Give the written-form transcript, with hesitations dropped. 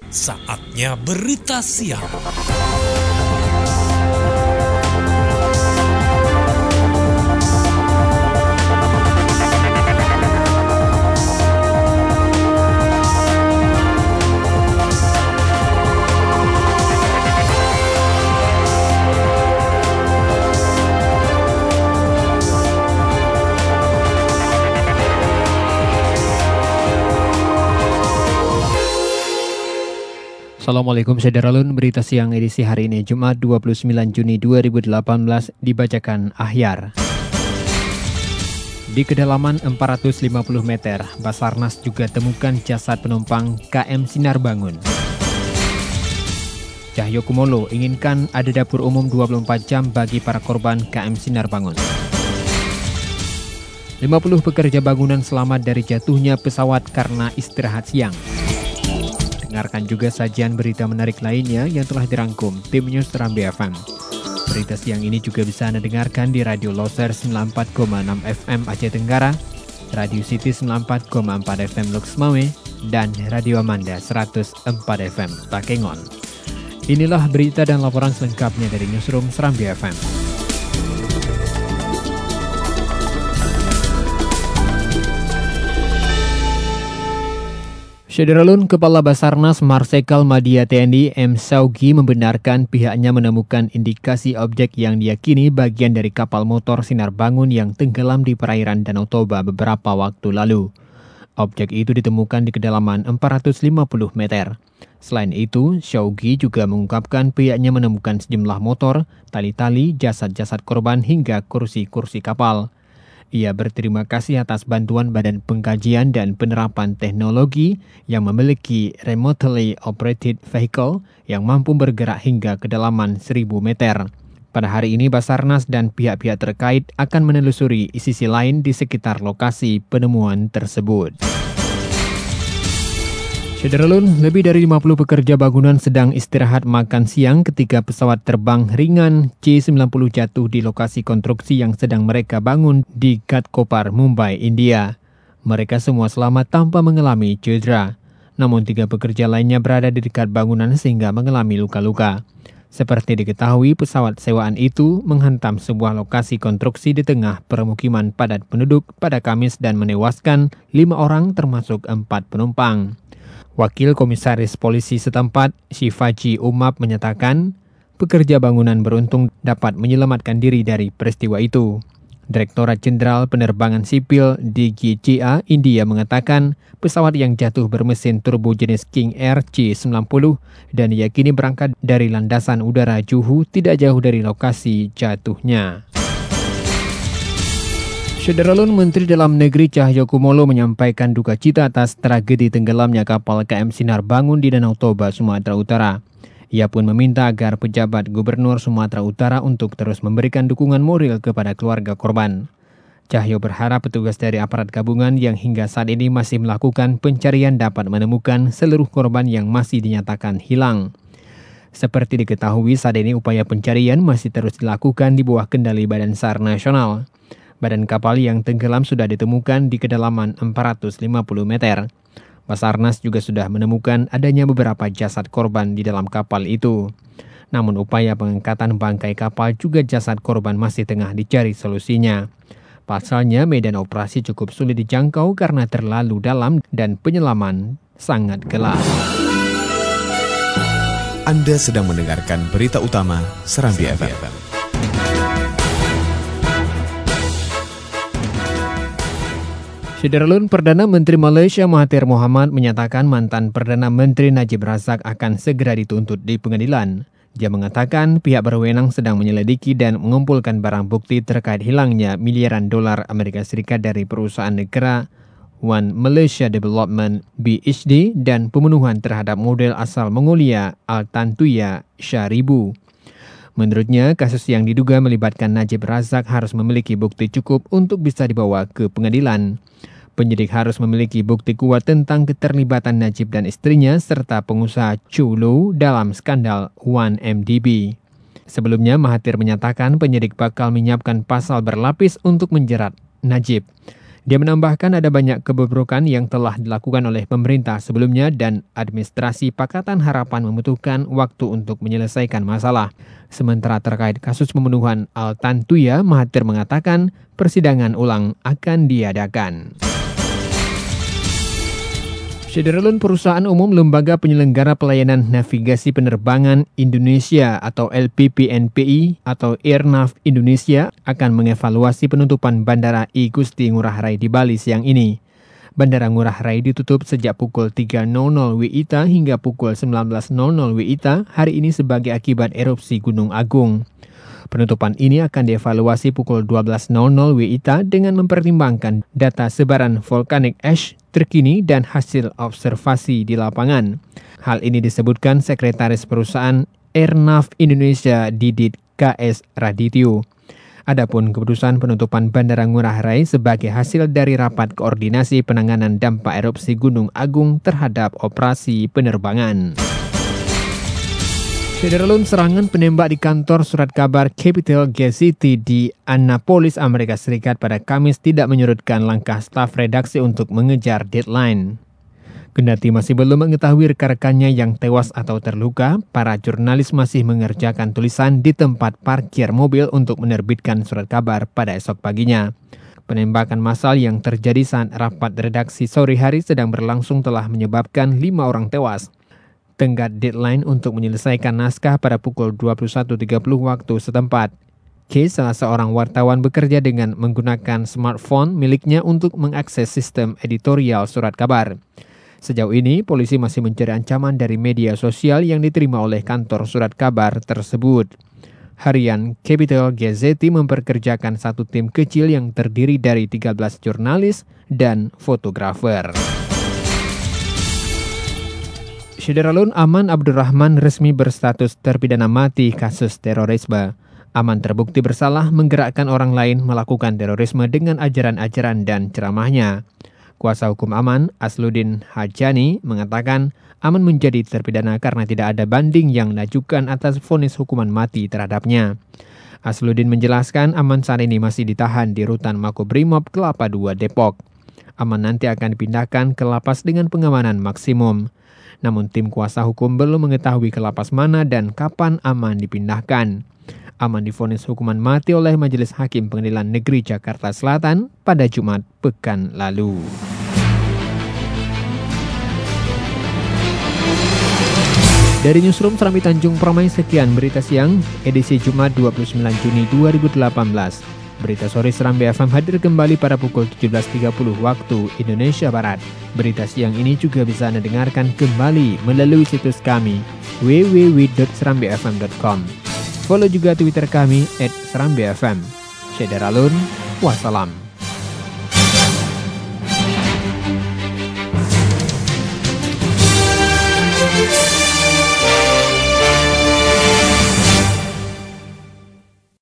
Saatnya berita siang. Assalamualaikum Sederalun, berita siang edisi hari ini Jumat 29 Juni 2018 dibacakan Ahyar. Di kedalaman 450 meter, Basarnas juga temukan jasad penumpang KM Sinar Bangun. Cahyokumolo inginkan ada dapur umum 24 jam bagi para korban KM Sinar Bangun. 50 pekerja bangunan selamat dari jatuhnya pesawat karena istirahat siang. Dengarkan juga sajian berita menarik lainnya yang telah dirangkum tim News Serambi FM. Berita siang ini juga bisa Anda dengarkan di Radio Loser 94,6 FM Aceh Tenggara, Radio City 94,4 FM Loksmawe, dan Radio Amanda 104 FM Takengon. Inilah berita dan laporan selengkapnya dari Newsroom Serambi FM. Sederalun, Kepala Basarnas Marsikal Madya TNI M. Saugi membenarkan pihaknya menemukan indikasi objek yang diyakini bagian dari kapal motor Sinar Bangun yang tenggelam di perairan Danau Toba beberapa waktu lalu. Objek itu ditemukan di kedalaman 450 meter. Selain itu, Saugi juga mengungkapkan pihaknya menemukan sejumlah motor, tali-tali, jasad-jasad korban hingga kursi-kursi kapal. Ia berterima kasih atas bantuan Badan Pengkajian dan Penerapan Teknologi yang memiliki remotely operated vehicle yang mampu bergerak hingga kedalaman 1000 meter. Pada hari ini, Basarnas dan pihak-pihak terkait akan menelusuri sisi lain di sekitar lokasi penemuan tersebut. Sederalun, lebih dari 50 pekerja bangunan sedang istirahat makan siang ketika pesawat terbang ringan C-90 jatuh di lokasi konstruksi yang sedang mereka bangun di Ghatkopar, Mumbai, India. Mereka semua selamat tanpa mengalami cedera. Namun 3 pekerja lainnya berada di dekat bangunan sehingga mengalami luka-luka. Seperti diketahui, pesawat sewaan itu menghantam sebuah lokasi konstruksi di tengah permukiman padat penduduk pada Kamis dan menewaskan 5 orang termasuk 4 penumpang. Wakil Komisaris Polisi setempat, Shivaji Umap, menyatakan pekerja bangunan beruntung dapat menyelamatkan diri dari peristiwa itu. Direktorat Jenderal Penerbangan Sipil DGCA India mengatakan pesawat yang jatuh bermesin turbo jenis King Air C-90 dan diyakini berangkat dari landasan udara Juhu tidak jauh dari lokasi jatuhnya. Sederalun, Menteri Dalam Negeri Cahyokumolo menyampaikan duka cita atas tragedi tenggelamnya kapal KM Sinar Bangun di Danau Toba, Sumatera Utara. Ia pun meminta agar pejabat Gubernur Sumatera Utara untuk terus memberikan dukungan moral kepada keluarga korban. Cahyo berharap petugas dari aparat gabungan yang hingga saat ini masih melakukan pencarian dapat menemukan seluruh korban yang masih dinyatakan hilang. Seperti diketahui, saat ini upaya pencarian masih terus dilakukan di bawah kendali Badan SAR Nasional. Badan kapal yang tenggelam sudah ditemukan di kedalaman 450 meter. Basarnas juga sudah menemukan adanya beberapa jasad korban di dalam kapal itu. Namun upaya pengangkatan bangkai kapal juga jasad korban masih tengah dicari solusinya. Pasalnya medan operasi cukup sulit dijangkau karena terlalu dalam dan penyelaman sangat gelap. Anda sedang mendengarkan berita utama Serambi FM. Sederalun, Perdana Menteri Malaysia Mahathir Mohamad menyatakan mantan Perdana Menteri Najib Razak akan segera dituntut di pengadilan. Dia mengatakan pihak berwenang sedang menyelidiki dan mengumpulkan barang bukti terkait hilangnya miliaran dolar Amerika Serikat dari perusahaan negara One Malaysia Development BHD dan pembunuhan terhadap model asal Mongolia Altantuya Sharibu. Menurutnya, kasus yang diduga melibatkan Najib Razak harus memiliki bukti cukup untuk bisa dibawa ke pengadilan. Penyidik harus memiliki bukti kuat tentang keterlibatan Najib dan istrinya serta pengusaha Chu Lu dalam skandal 1MDB. Sebelumnya, Mahathir menyatakan penyidik bakal menyiapkan pasal berlapis untuk menjerat Najib. Dia menambahkan ada banyak kebobrokan yang telah dilakukan oleh pemerintah sebelumnya dan administrasi Pakatan Harapan membutuhkan waktu untuk menyelesaikan masalah. Sementara terkait kasus pembunuhan Al-Tantuya, Mahathir mengatakan persidangan ulang akan diadakan. Syederalun Perusahaan Umum Lembaga Penyelenggara Pelayanan Navigasi Penerbangan Indonesia atau LPPNPI atau Airnav Indonesia akan mengevaluasi penutupan Bandara I Gusti Ngurah Rai di Bali siang ini. Bandara Ngurah Rai ditutup sejak pukul 3.00 WITA hingga pukul 19.00 WITA hari ini sebagai akibat erupsi Gunung Agung. Penutupan ini akan dievaluasi pukul 12.00 WITA dengan mempertimbangkan data sebaran volcanic ash terkini dan hasil observasi di lapangan. Hal ini disebutkan Sekretaris Perusahaan Airnav Indonesia Didit KS Radityo. Adapun keputusan penutupan Bandara Ngurah Rai sebagai hasil dari rapat koordinasi penanganan dampak erupsi Gunung Agung terhadap operasi penerbangan. Syederalun serangan penembak di kantor surat kabar Capital Gazette di Annapolis, Amerika Serikat pada Kamis tidak menyurutkan langkah staf redaksi untuk mengejar deadline. Kendati masih belum mengetahui rekan-rekannya yang tewas atau terluka, para jurnalis masih mengerjakan tulisan di tempat parkir mobil untuk menerbitkan surat kabar pada esok paginya. Penembakan massal yang terjadi saat rapat redaksi sore hari sedang berlangsung telah menyebabkan 5 orang tewas. Tenggat deadline untuk menyelesaikan naskah pada pukul 21.30 waktu setempat. Case, salah seorang wartawan, bekerja dengan menggunakan smartphone miliknya untuk mengakses sistem editorial surat kabar. Sejauh ini, polisi masih mencari ancaman dari media sosial yang diterima oleh kantor surat kabar tersebut. Harian Capital Gazette memperkerjakan satu tim kecil yang terdiri dari 13 jurnalis dan fotografer. Syederalun Aman Abdurrahman resmi berstatus terpidana mati kasus terorisme. Aman terbukti bersalah menggerakkan orang lain melakukan terorisme dengan ajaran-ajaran dan ceramahnya. Kuasa hukum Aman, Asluddin Hajani, mengatakan Aman menjadi terpidana karena tidak ada banding yang diajukan atas vonis hukuman mati terhadapnya. Asluddin menjelaskan Aman saat ini masih ditahan di rutan Makobrimob Kelapa II Depok. Aman nanti akan dipindahkan ke lapas dengan pengamanan maksimum. Namun tim kuasa hukum belum mengetahui ke lapas mana dan kapan Aman dipindahkan. Aman divonis hukuman mati oleh Majelis Hakim Pengadilan Negeri Jakarta Selatan pada Jumat pekan lalu. Dari Newsroom Serambi Tanjung Permai, sekian berita siang edisi Jumat 29 Juni 2018. Berita sore Serambi FM hadir kembali pada pukul 17.30 waktu Indonesia Barat. Berita siang ini juga bisa Anda dengarkan kembali melalui situs kami www.serambifm.com. Follow juga Twitter kami @serambifm. Syederalun, wassalam.